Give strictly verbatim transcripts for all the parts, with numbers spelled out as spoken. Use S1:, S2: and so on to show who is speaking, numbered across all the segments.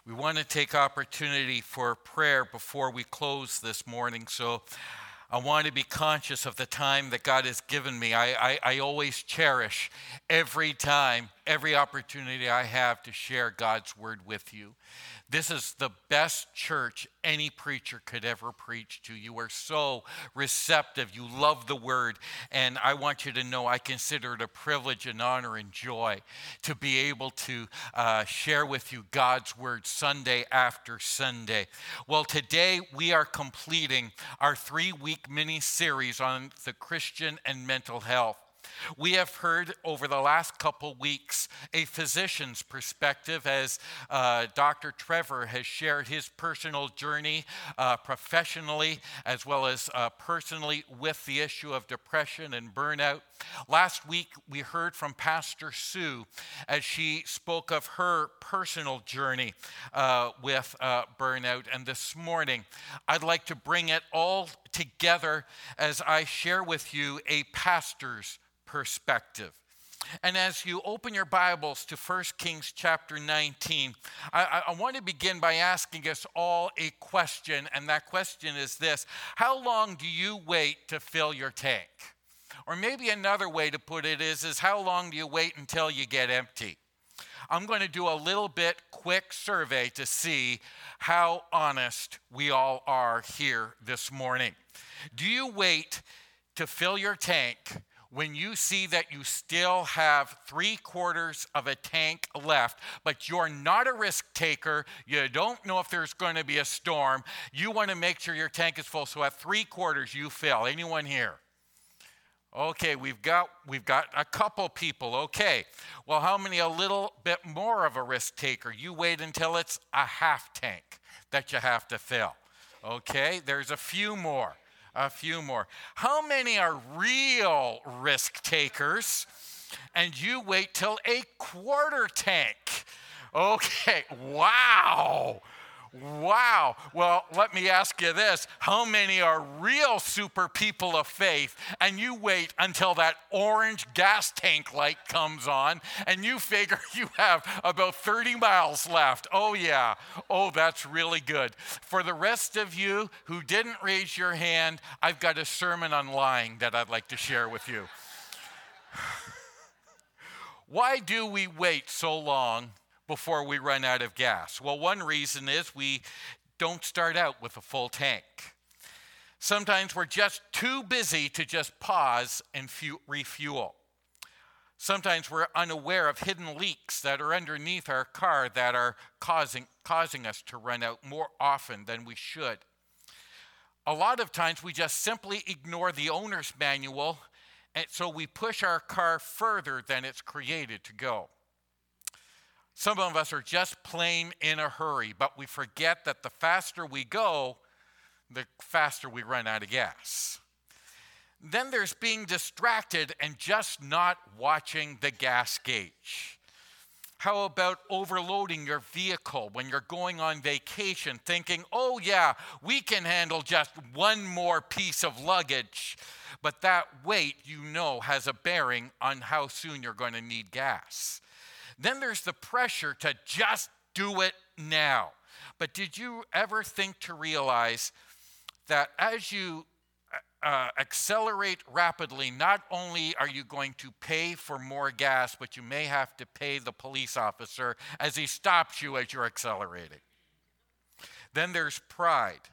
S1: We want to take opportunity for prayer before we close this morning, so I want to be conscious of the time that God has given me. I, I, I always cherish every time, every opportunity I have to share God's word with you. This is the best church any preacher could ever preach to. You are so receptive. You love the word. And I want you to know I consider it a privilege and honor and joy to be able to uh, share with you God's word Sunday after Sunday. Well, today we are completing our three-week mini-series on the Christian and mental health. We have heard over the last couple weeks a physician's perspective as uh, Doctor Trevor has shared his personal journey uh, professionally as well as uh, personally with the issue of depression and burnout. Last week we heard from Pastor Sue as she spoke of her personal journey uh, with uh, burnout. And this morning I'd like to bring it all together as I share with you a pastor's perspective. And as you open your Bibles to First Kings chapter nineteen, I, I want to begin by asking us all a question, and that question is this: how long do you wait to fill your tank? Or maybe another way to put it is, is how long do you wait until you get empty? I'm going to do a little bit quick survey to see how honest we all are here this morning. Do you wait to fill your tank when you see that you still have three quarters of a tank left, but you're not a risk taker, you don't know if there's going to be a storm, you want to make sure your tank is full, so at three quarters you fill? Anyone here? Okay, we've got we've got a couple people. Okay, well, how many a little bit more of a risk taker? You wait until it's a half tank that you have to fill. Okay, there's a few more. A few more. How many are real risk takers and you wait till a quarter tank? Okay, wow. Wow. Well, let me ask you this. How many are real super people of faith and you wait until that orange gas tank light comes on and you figure you have about thirty miles left? Oh, yeah. Oh, that's really good. For the rest of you who didn't raise your hand, I've got a sermon on lying that I'd like to share with you. Why do we wait so long before we run out of gas? Well, one reason is we don't start out with a full tank. Sometimes we're just too busy to just pause and fu- refuel. Sometimes we're unaware of hidden leaks that are underneath our car that are causing, causing us to run out more often than we should. A lot of times we just simply ignore the owner's manual, and so we push our car further than it's created to go. Some of us are just plain in a hurry, but we forget that the faster we go, the faster we run out of gas. Then there's being distracted and just not watching the gas gauge. How about overloading your vehicle when you're going on vacation, thinking, oh yeah, we can handle just one more piece of luggage, but that weight, you know, has a bearing on how soon you're going to need gas. Then there's the pressure to just do it now. But did you ever think to realize that as you uh, accelerate rapidly, not only are you going to pay for more gas, but you may have to pay the police officer as he stops you as you're accelerating. Then there's pride.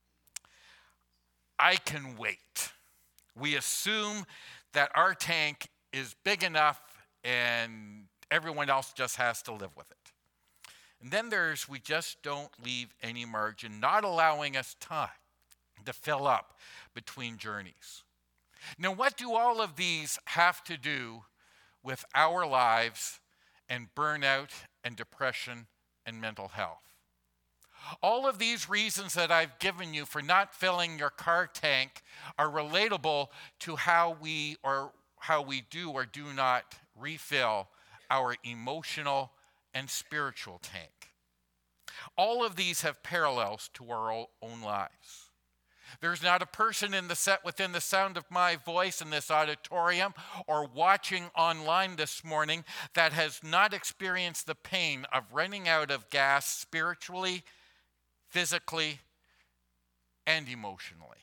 S1: I can wait. We assume that our tank is big enough and everyone else just has to live with it. And then there's, we just don't leave any margin, not allowing us time to fill up between journeys. Now, what do all of these have to do with our lives and burnout and depression and mental health? All of these reasons that I've given you for not filling your car tank are relatable to how we or how we do or do not refill our emotional and spiritual tank. All of these have parallels to our own lives. There's not a person in the set within the sound of my voice in this auditorium or watching online this morning that has not experienced the pain of running out of gas spiritually, physically, and emotionally.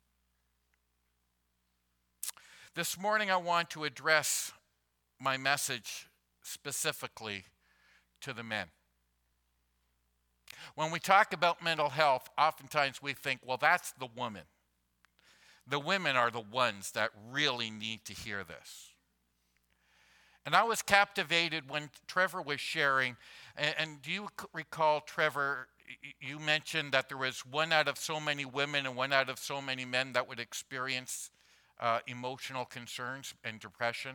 S1: This morning I want to address my message specifically to the men. When we talk about mental health, oftentimes we think, well, that's the woman. The women are the ones that really need to hear this. And I was captivated when Trevor was sharing, and, and do you recall, Trevor, you mentioned that there was one out of so many women and one out of so many men that would experience uh, emotional concerns and depression?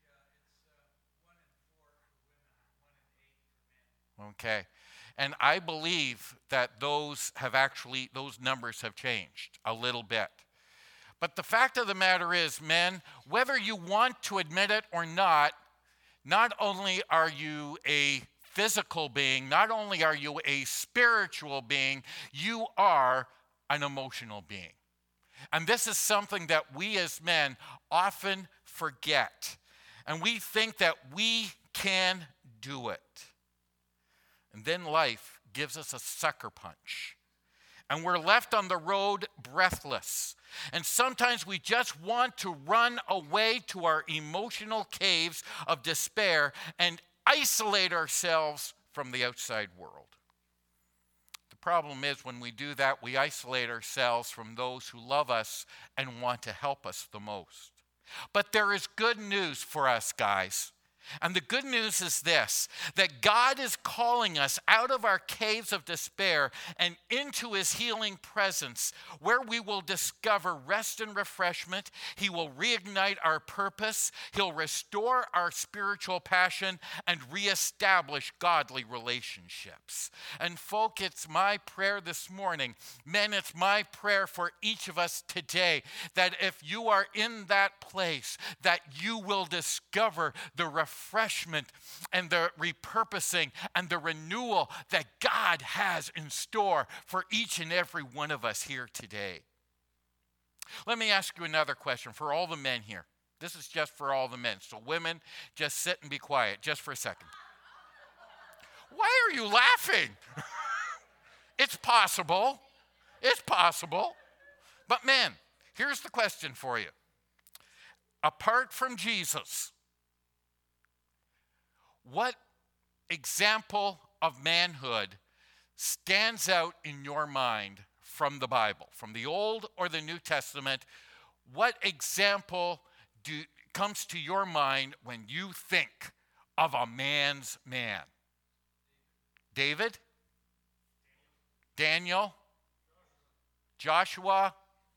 S2: Yeah, it's uh, one in four for women, one in eight for men.
S1: Okay. And I believe that those have actually, those numbers have changed a little bit. But the fact of the matter is, men, whether you want to admit it or not, not only are you a physical being, not only are you a spiritual being, you are an emotional being. And this is something that we as men often forget. And we think that we can do it. And then life gives us a sucker punch. And we're left on the road breathless. And sometimes we just want to run away to our emotional caves of despair and isolate ourselves from the outside world. The problem is when we do that, we isolate ourselves from those who love us and want to help us the most. But there is good news for us, guys. And the good news is this, that God is calling us out of our caves of despair and into his healing presence, where we will discover rest and refreshment. He will reignite our purpose. He'll restore our spiritual passion and reestablish godly relationships. And folk, it's my prayer this morning, men, it's my prayer for each of us today, that if you are in that place, that you will discover the refreshment refreshment and the repurposing and the renewal that God has in store for each and every one of us here today. Let me ask you another question for all the men here. This is just for all the men. So women, just sit and be quiet just for a second. Why are you laughing? It's possible. It's possible. But men, here's the question for you. Apart from Jesus, what example of manhood stands out in your mind from the Bible, from the Old or the New Testament? What example do, comes to your mind when you think of a man's man? David? Daniel? Joshua?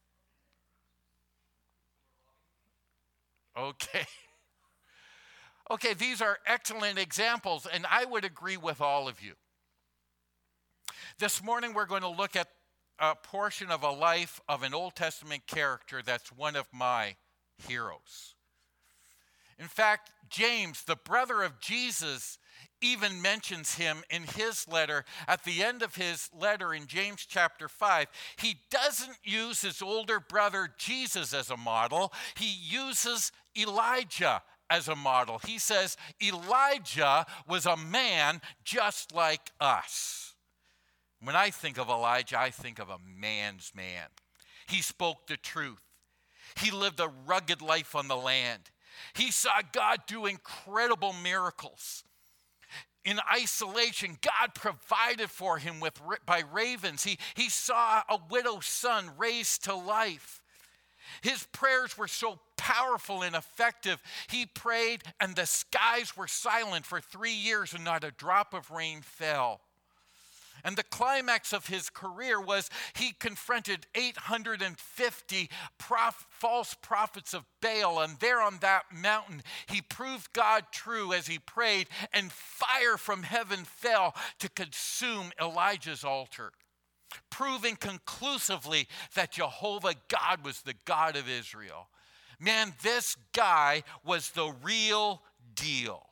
S1: Okay. Okay, these are excellent examples, and I would agree with all of you. This morning we're going to look at a portion of a life of an Old Testament character that's one of my heroes. In fact, James, the brother of Jesus, even mentions him in his letter. At the end of his letter in James chapter five, he doesn't use his older brother Jesus as a model. He uses Elijah as a model. He says Elijah was a man just like us. When I think of Elijah, I think of a man's man. He spoke the truth. He lived a rugged life on the land. He saw God do incredible miracles. In isolation, God provided for him with by ravens. He, he saw a widow's son raised to life. His prayers were so powerful and effective. He prayed and the skies were silent for three years and not a drop of rain fell. And the climax of his career was he confronted eight hundred fifty prof- false prophets of Baal. And there on that mountain, he proved God true as he prayed, and fire from heaven fell to consume Elijah's altar, proving conclusively that Jehovah God was the God of Israel. Man, this guy was the real deal.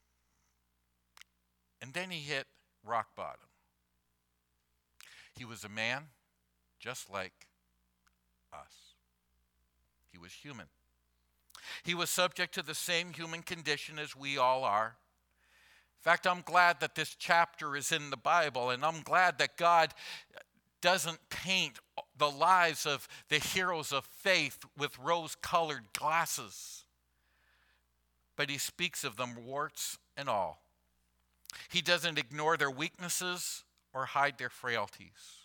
S1: And then he hit rock bottom. He was a man just like us. He was human. He was subject to the same human condition as we all are. In fact, I'm glad that this chapter is in the Bible, and I'm glad that God doesn't paint the lives of the heroes of faith with rose-colored glasses, but he speaks of them warts and all. He doesn't ignore their weaknesses or hide their frailties.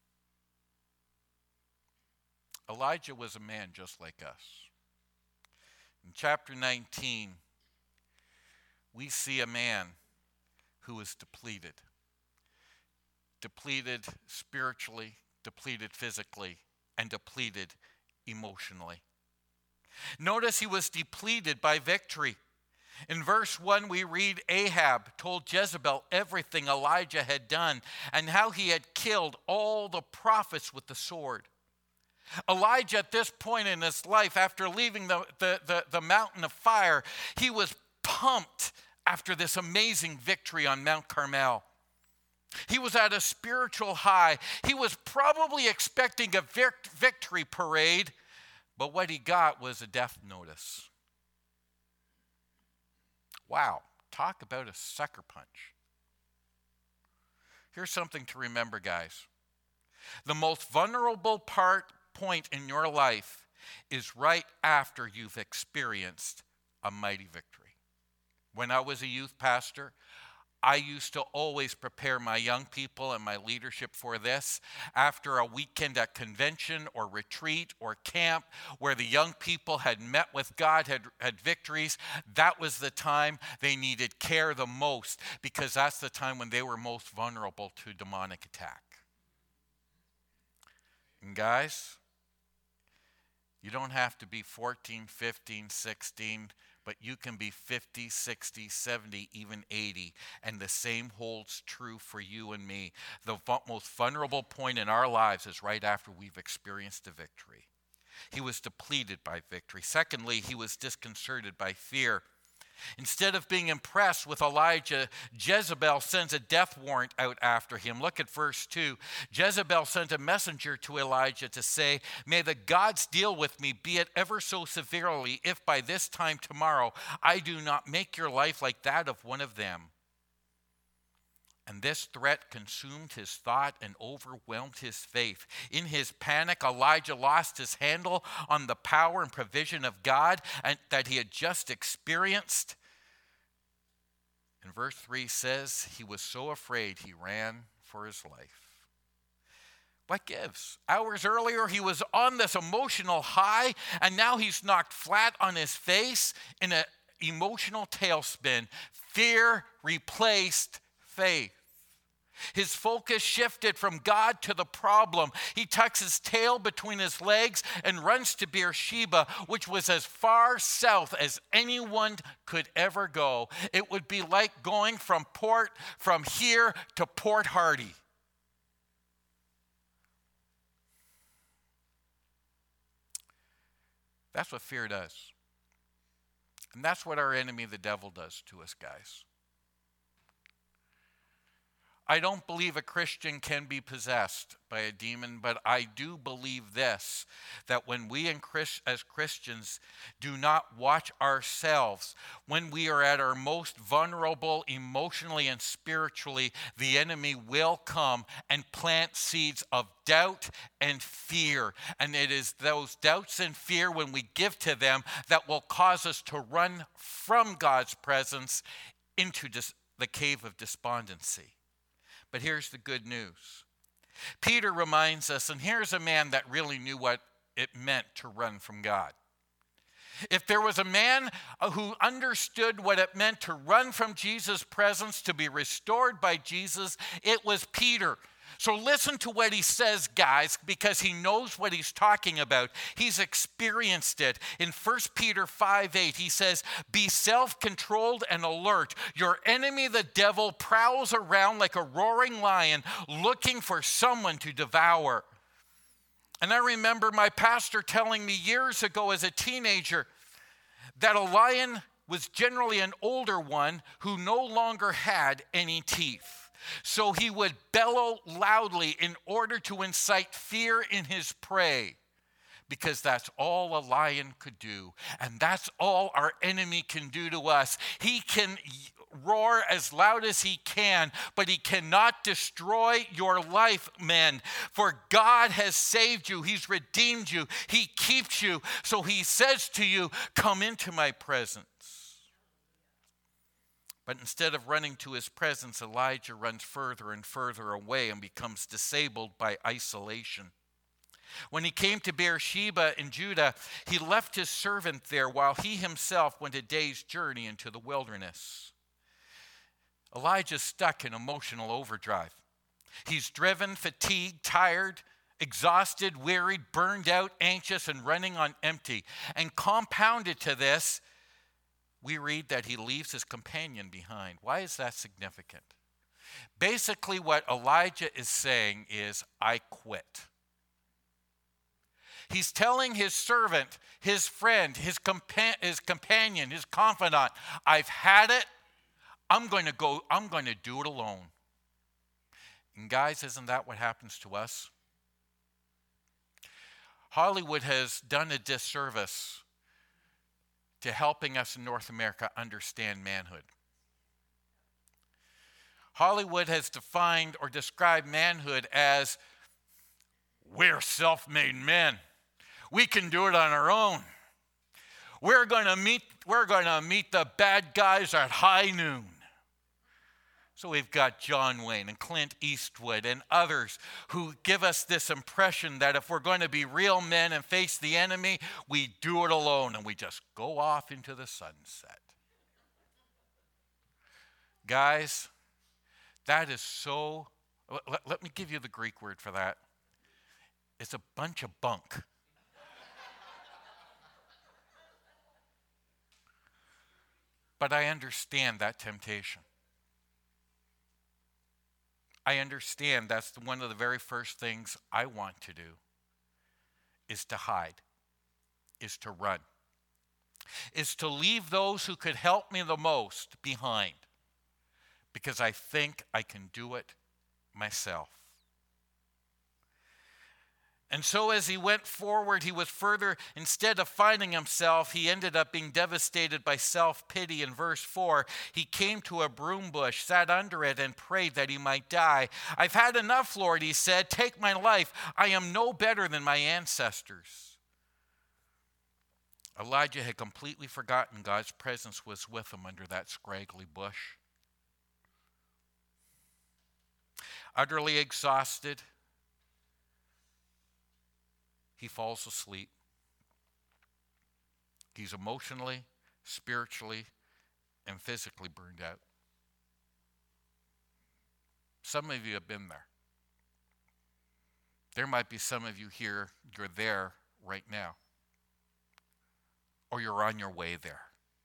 S1: Elijah was a man just like us. In chapter nineteen, we see a man who is depleted. Depleted spiritually, depleted physically, and depleted emotionally. Notice he was depleted by victory. In verse one, we read Ahab told Jezebel everything Elijah had done and how he had killed all the prophets with the sword. Elijah, at this point in his life, after leaving the, the, the, the mountain of fire, he was pumped after this amazing victory on Mount Carmel. He was at a spiritual high. He was probably expecting a vic- victory parade, but what he got was a death notice. Wow, talk about a sucker punch. Here's something to remember, guys. The most vulnerable part, point in your life is right after you've experienced a mighty victory. When I was a youth pastor, I used to always prepare my young people and my leadership for this. After a weekend at convention or retreat or camp where the young people had met with God, had, had victories, that was the time they needed care the most, because that's the time when they were most vulnerable to demonic attack. And guys, you don't have to be fourteen, fifteen, sixteen, but you can be fifty, sixty, seventy, even eighty. And the same holds true for you and me. The most vulnerable point in our lives is right after we've experienced a victory. He was depleted by victory. Secondly, he was disconcerted by fear. Instead of being impressed with Elijah, Jezebel sends a death warrant out after him. Look at verse two. Jezebel sent a messenger to Elijah to say, "May the gods deal with me, be it ever so severely, if by this time tomorrow I do not make your life like that of one of them." And this threat consumed his thought and overwhelmed his faith. In his panic, Elijah lost his handle on the power and provision of God and that he had just experienced. And verse three says, he was so afraid he ran for his life. What gives? Hours earlier, he was on this emotional high, and now he's knocked flat on his face in an emotional tailspin. Fear replaced faith. His focus shifted from God to the problem. He tucks his tail between his legs and runs to Beersheba, which was as far south as anyone could ever go. It would be like going from port from here to Port Hardy. That's what fear does. And that's what our enemy, the devil, does to us, guys. I don't believe a Christian can be possessed by a demon, but I do believe this, that when we as Christians do not watch ourselves, when we are at our most vulnerable emotionally and spiritually, the enemy will come and plant seeds of doubt and fear. And it is those doubts and fear, when we give to them, that will cause us to run from God's presence into dis- the cave of despondency. But here's the good news. Peter reminds us, and here's a man that really knew what it meant to run from God. If there was a man who understood what it meant to run from Jesus' presence, to be restored by Jesus, it was Peter. So listen to what he says, guys, because he knows what he's talking about. He's experienced it. In First Peter five eight, he says, "Be self-controlled and alert. Your enemy, the devil, prowls around like a roaring lion, looking for someone to devour." And I remember my pastor telling me years ago as a teenager that a lion was generally an older one who no longer had any teeth. So he would bellow loudly in order to incite fear in his prey. because that's all a lion could do. And that's all our enemy can do to us. He can roar as loud as he can, but he cannot destroy your life, men. For God has saved you. He's redeemed you. He keeps you. So he says to you, come into my presence. But instead of running to his presence, Elijah runs further and further away and becomes disabled by isolation. When he came to Beersheba in Judah, he left his servant there while he himself went a day's journey into the wilderness. Elijah's stuck in emotional overdrive. He's driven, fatigued, tired, exhausted, wearied, burned out, anxious, and running on empty. And compounded to this, we read that he leaves his companion behind. Why is that significant? Basically, what Elijah is saying is, I quit. He's telling his servant, his friend, his, compa- his companion, his confidant, I've had it. I'm going to go, I'm going to do it alone. And guys, isn't that what happens to us? Hollywood has done a disservice to helping us in North America understand manhood. Hollywood has defined or described manhood as, we're self-made men. We can do it on our own. We're going to meet, we're going to meet the bad guys at high noon. So we've got John Wayne and Clint Eastwood and others who give us this impression that if we're going to be real men and face the enemy, we do it alone and we just go off into the sunset. Guys, that is so, let, let me give you the Greek word for that. It's a bunch of bunk. But I understand that temptation. I understand that's one of the very first things I want to do is to hide, is to run, is to leave those who could help me the most behind because I think I can do it myself. And so as he went forward, he was further, instead of finding himself, he ended up being devastated by self-pity. In verse four, he came to a broom bush, sat under it, and prayed that he might die. I've had enough, Lord, he said. Take my life. I am no better than my ancestors. Elijah had completely forgotten God's presence was with him under that scraggly bush. Utterly exhausted, he falls asleep. He's emotionally, spiritually, and physically burned out. Some of you have been there. There might be some of you here, you're there right now. Or you're on your way there.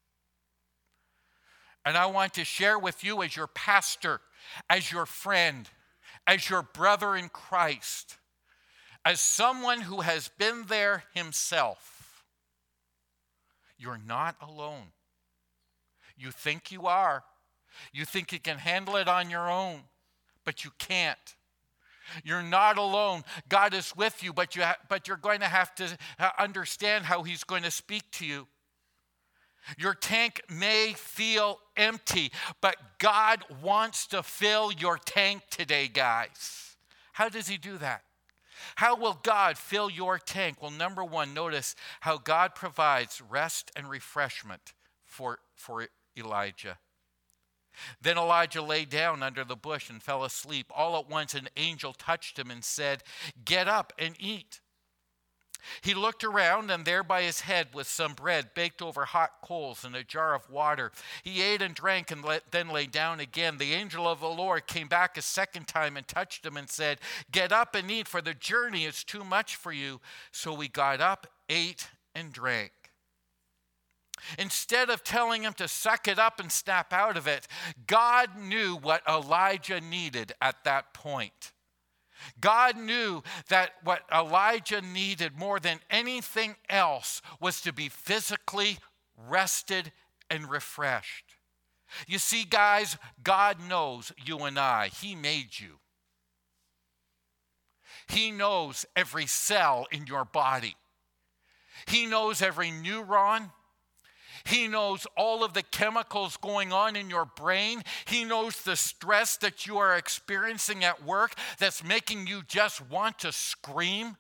S1: And I want to share with you as your pastor, as your friend, as your brother in Christ, as someone who has been there himself, you're not alone. You think you are. You think you can handle it on your own, but you can't. You're not alone. God is with you, but, you ha- but you're going to have to understand how he's going to speak to you. Your tank may feel empty, but God wants to fill your tank today, guys. How does he do that? How will God fill your tank? Well, number one, notice how God provides rest and refreshment for, for Elijah. Then Elijah lay down under the bush and fell asleep. All at once an angel touched him and said, "Get up and eat." He looked around, and there by his head was some bread baked over hot coals and a jar of water. He ate and drank and let, then lay down again. The angel of the Lord came back a second time and touched him and said, "Get up and eat, for the journey is too much for you." So he got up, ate, and drank. Instead of telling him to suck it up and snap out of it, God knew what Elijah needed at that point. God knew that what Elijah needed more than anything else was to be physically rested and refreshed. You see, guys, God knows you and I. He made you. He knows every cell in your body. He knows every neuron. He knows all of the chemicals going on in your brain. He knows the stress that you are experiencing at work that's making you just want to scream.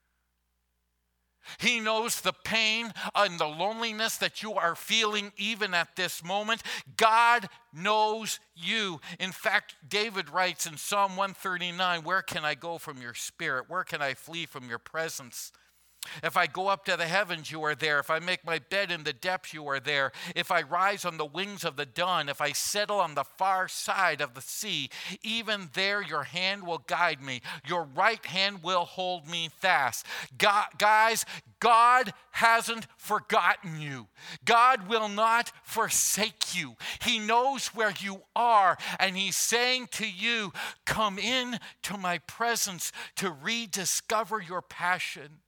S1: He knows the pain and the loneliness that you are feeling even at this moment. God knows you. In fact, David writes in Psalm one thirty-nine, "Where can I go from your spirit? Where can I flee from your presence? If I go up to the heavens, you are there. If I make my bed in the depths, you are there. If I rise on the wings of the dawn, if I settle on the far side of the sea, even there your hand will guide me. Your right hand will hold me fast." God, guys, God hasn't forgotten you. God will not forsake you. He knows where you are, and he's saying to you, come in to my presence to rediscover your passion.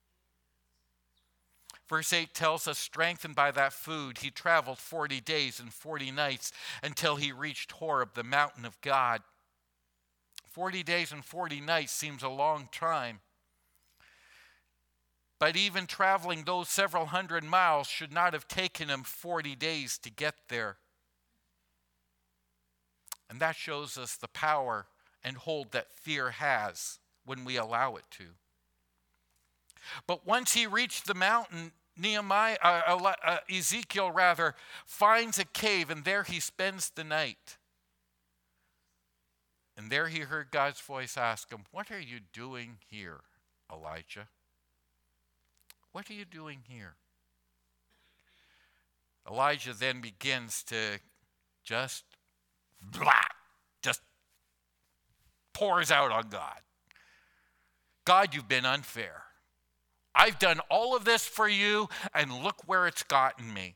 S1: Verse eight tells us, strengthened by that food, he traveled forty days and forty nights until he reached Horeb, the mountain of God. forty days and forty nights seems a long time. But even traveling those several hundred miles should not have taken him forty days to get there. And that shows us the power and hold that fear has when we allow it to. But once he reached the mountain, Nehemiah, uh, uh, Ezekiel rather, finds a cave, and there he spends the night. And there he heard God's voice ask him, "What are you doing here, Elijah? What are you doing here?" Elijah then begins to just, blah, just pours out on God. "God, you've been unfair. I've done all of this for you, and look where it's gotten me."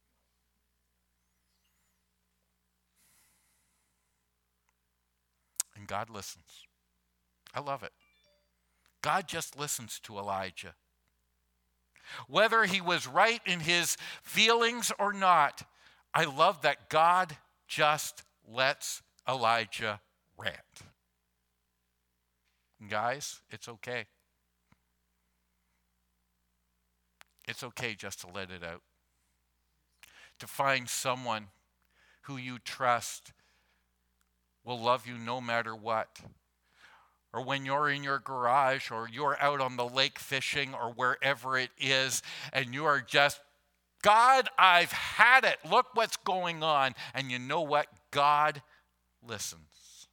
S1: And God listens. I love it. God just listens to Elijah. Whether he was right in his feelings or not, I love that God just lets Elijah rant. And guys, it's okay. It's okay just to let it out. To find someone who you trust will love you no matter what. Or when you're in your garage or you're out on the lake fishing or wherever it is and you are just, "God, I've had it. Look what's going on." And you know what? God listens.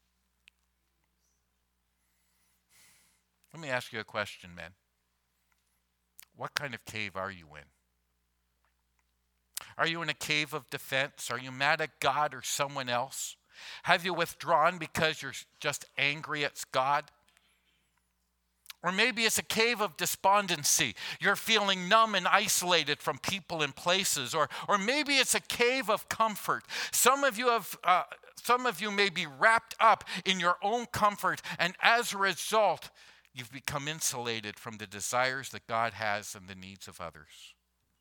S1: Let me ask you a question, men. What kind of cave are you in? Are you in a cave of defense? Are you mad at God or someone else? Have you withdrawn because you're just angry at God? Or maybe it's a cave of despondency. You're feeling numb and isolated from people and places. Or, or maybe it's a cave of comfort. Some of you have, uh, some of you may be wrapped up in your own comfort, and as a result, you've become insulated from the desires that God has and the needs of others.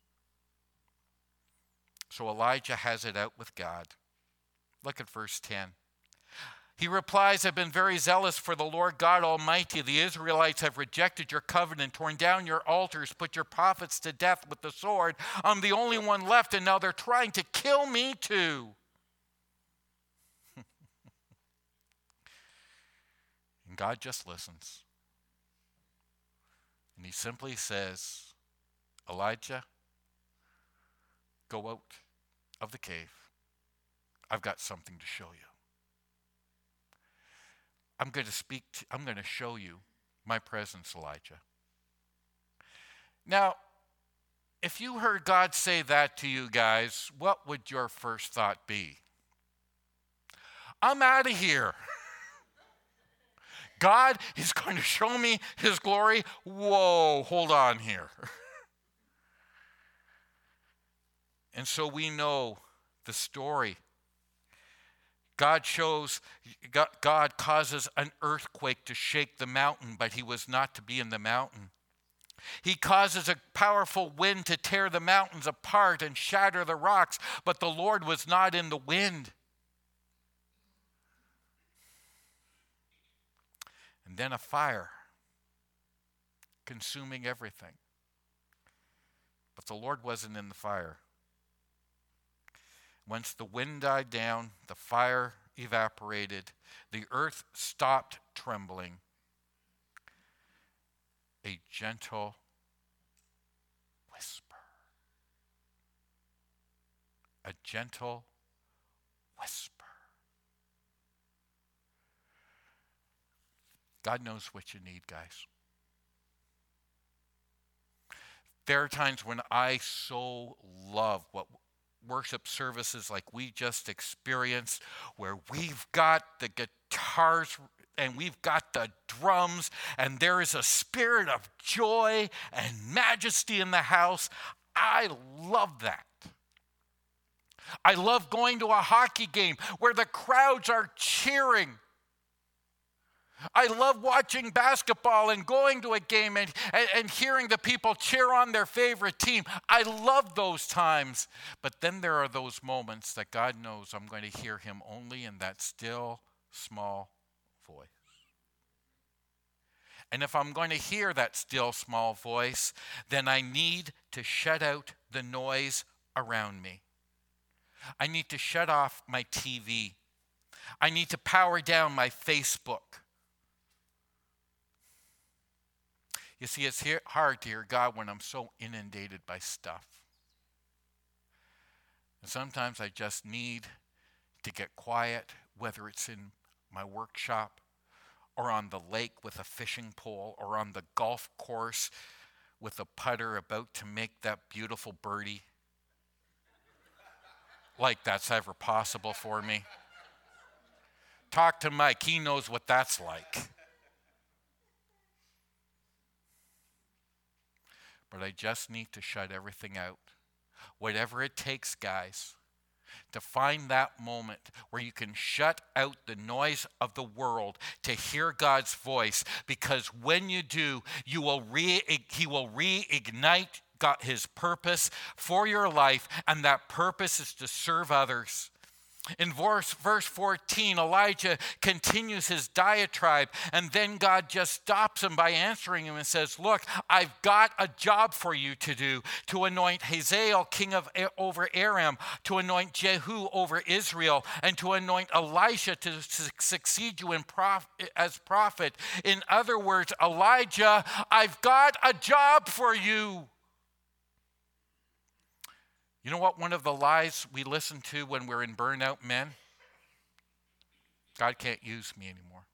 S1: So Elijah has it out with God. Look at verse ten. He replies, "I've been very zealous for the Lord God Almighty. The Israelites have rejected your covenant, torn down your altars, put your prophets to death with the sword. I'm the only one left, and now they're trying to kill me too." And God just listens. And he simply says, "Elijah, go out of the cave. I've got something to show you. I'm going to speak to, I'm going to show you my presence, Elijah." Now, if you heard God say that to you guys, what would your first thought be? I'm out of here. God is going to show me his glory. Whoa, hold on here. And so we know the story. God shows, God causes an earthquake to shake the mountain, but he was not to be in the mountain. He causes a powerful wind to tear the mountains apart and shatter the rocks, but the Lord was not in the wind. And then a fire consuming everything. But the Lord wasn't in the fire. Once the wind died down, the fire evaporated, the earth stopped trembling. A gentle whisper. A gentle whisper. God knows what you need, guys. There are times when I so love what worship services like we just experienced, where we've got the guitars and we've got the drums, and there is a spirit of joy and majesty in the house. I love that. I love going to a hockey game where the crowds are cheering. I love watching basketball and going to a game and, and, and hearing the people cheer on their favorite team. I love those times. But then there are those moments that God knows I'm going to hear him only in that still, small voice. And if I'm going to hear that still, small voice, then I need to shut out the noise around me. I need to shut off my T V. I need to power down my Facebook. You see, it's hard to hear God when I'm so inundated by stuff. And sometimes I just need to get quiet, whether it's in my workshop or on the lake with a fishing pole or on the golf course with a putter about to make that beautiful birdie. Like that's ever possible for me. Talk to Mike. He knows what that's like. But I just need to shut everything out. Whatever it takes, guys, to find that moment where you can shut out the noise of the world to hear God's voice, because when you do, you will re- he will reignite God, his purpose for your life, and that purpose is to serve others. In verse, verse fourteen, Elijah continues his diatribe, and then God just stops him by answering him and says, look, I've got a job for you to do, to anoint Hazael king of over Aram, to anoint Jehu over Israel, and to anoint Elisha to succeed you in prof- as prophet. In other words, Elijah, I've got a job for you. You know what one of the lies we listen to when we're in burnout men? God can't use me anymore.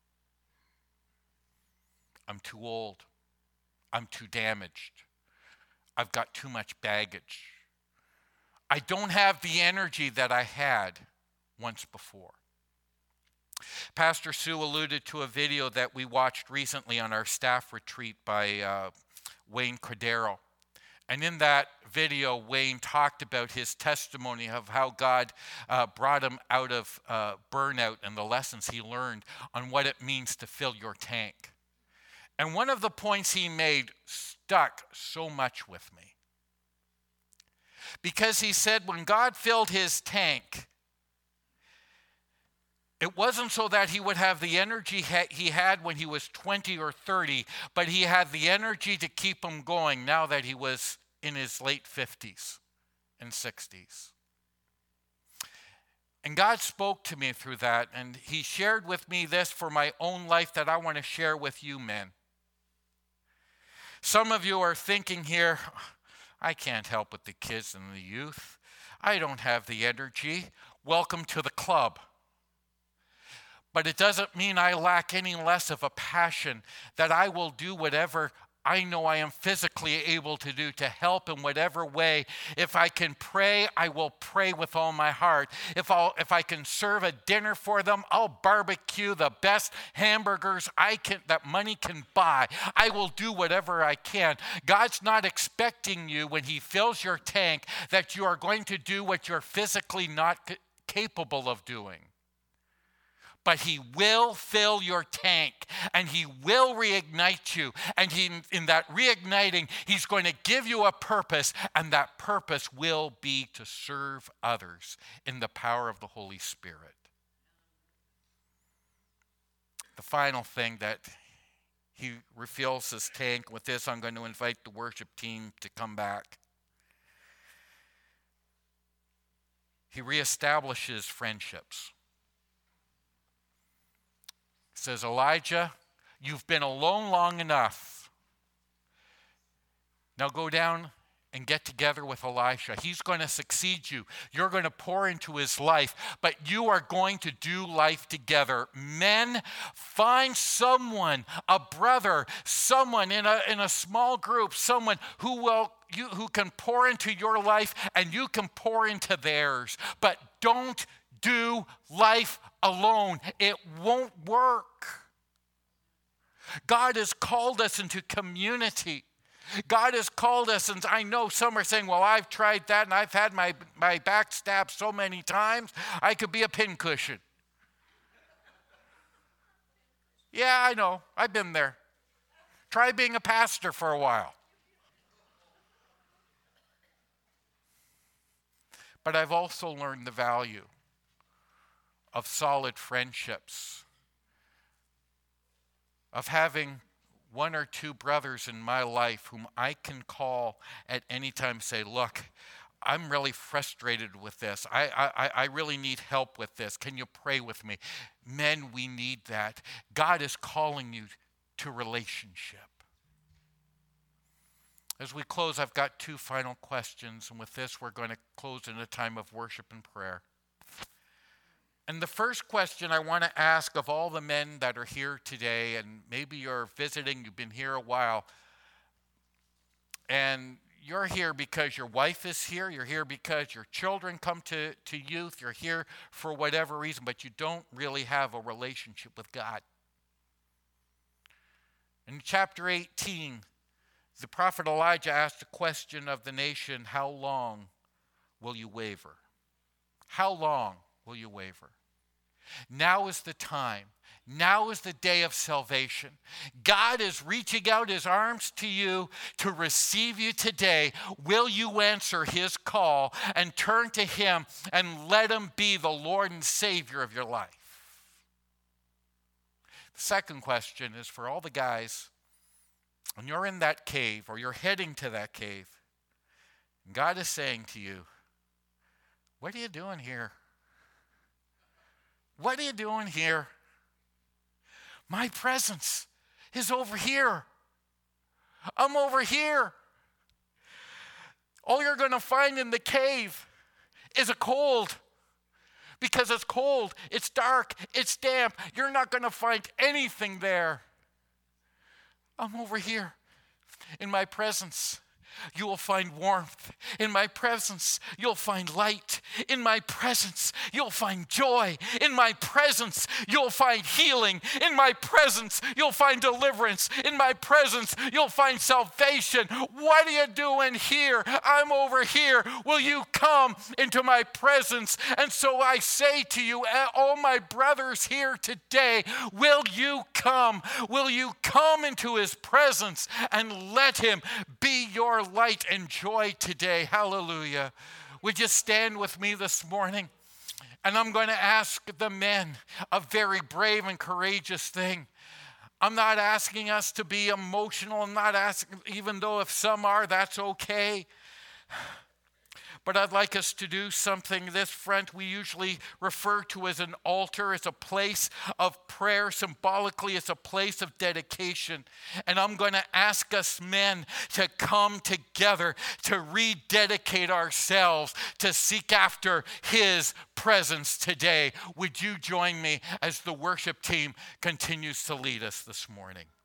S1: I'm too old. I'm too damaged. I've got too much baggage. I don't have the energy that I had once before. Pastor Sue alluded to a video that we watched recently on our staff retreat by uh, Wayne Cordero. And in that video, Wayne talked about his testimony of how God uh, brought him out of uh, burnout and the lessons he learned on what it means to fill your tank. And one of the points he made stuck so much with me. Because he said when God filled his tank, it wasn't so that he would have the energy he had when he was twenty or thirty, but he had the energy to keep him going now that he was in his late fifties and sixties. And God spoke to me through that, and he shared with me this for my own life that I want to share with you men. Some of you are thinking here, I can't help with the kids and the youth. I don't have the energy. Welcome to the club. But it doesn't mean I lack any less of a passion that I will do whatever I know I am physically able to do to help in whatever way. If I can pray, I will pray with all my heart. If I'll, if I can serve a dinner for them, I'll barbecue the best hamburgers I can that money can buy. I will do whatever I can. God's not expecting you when he fills your tank that you are going to do what you're physically not c- capable of doing. But he will fill your tank, and he will reignite you. And he, in that reigniting, he's going to give you a purpose, and that purpose will be to serve others in the power of the Holy Spirit. The final thing that he refills his tank with this, I'm going to invite the worship team to come back. he reestablishes friendships. He says, Elijah, you've been alone long enough. Now go down and get together with Elisha. He's going to succeed you. You're going to pour into his life, but you are going to do life together. Men, find someone, a brother, someone in a, in a small group, someone who will you who can pour into your life and you can pour into theirs. But don't do life alone. It won't work. God has called us into community. God has called us, and I know some are saying, well, I've tried that and I've had my, my back stabbed so many times, I could be a pincushion. Yeah, I know. I've been there. Try being a pastor for a while. But I've also learned the value of solid friendships, of having one or two brothers in my life whom I can call at any time and say, look, I'm really frustrated with this. I, I, I really need help with this. Can you pray with me? Men, we need that. God is calling you to relationship. As we close, I've got two final questions, and with this, we're going to close in a time of worship and prayer. And the first question I want to ask of all the men that are here today, and maybe you're visiting, you've been here a while, and you're here because your wife is here, you're here because your children come to, to youth, you're here for whatever reason, but you don't really have a relationship with God. In chapter eighteen, the prophet Elijah asked the question of the nation, how long will you waver? How long will you waver? Now is the time. Now is the day of salvation. God is reaching out his arms to you to receive you today. Will you answer his call and turn to him and let him be the Lord and Savior of your life? The second question is for all the guys. When you're in that cave or you're heading to that cave, and God is saying to you, what are you doing here? What are you doing here? My presence is over here. I'm over here. All you're going to find in the cave is a cold. Because it's cold, it's dark, it's damp. You're not going to find anything there. I'm over here. In my presence, you will find warmth. In my presence, you'll find light. In my presence, you'll find joy. In my presence, you'll find healing. In my presence, you'll find deliverance. In my presence, you'll find salvation. What are you doing here? I'm over here. Will you come into my presence? And so I say to you, all my brothers here today, will you come? Will you come into his presence and let him be your light and joy today? Hallelujah. Would you stand with me this morning? And I'm going to ask the men a very brave and courageous thing. I'm not asking us to be emotional. I'm not asking, even though if some are, that's okay. But I'd like us to do something. This front we usually refer to as an altar. It's a place of prayer. Symbolically, it's a place of dedication. And I'm going to ask us men to come together to rededicate ourselves to seek after his presence today. Would you join me as the worship team continues to lead us this morning?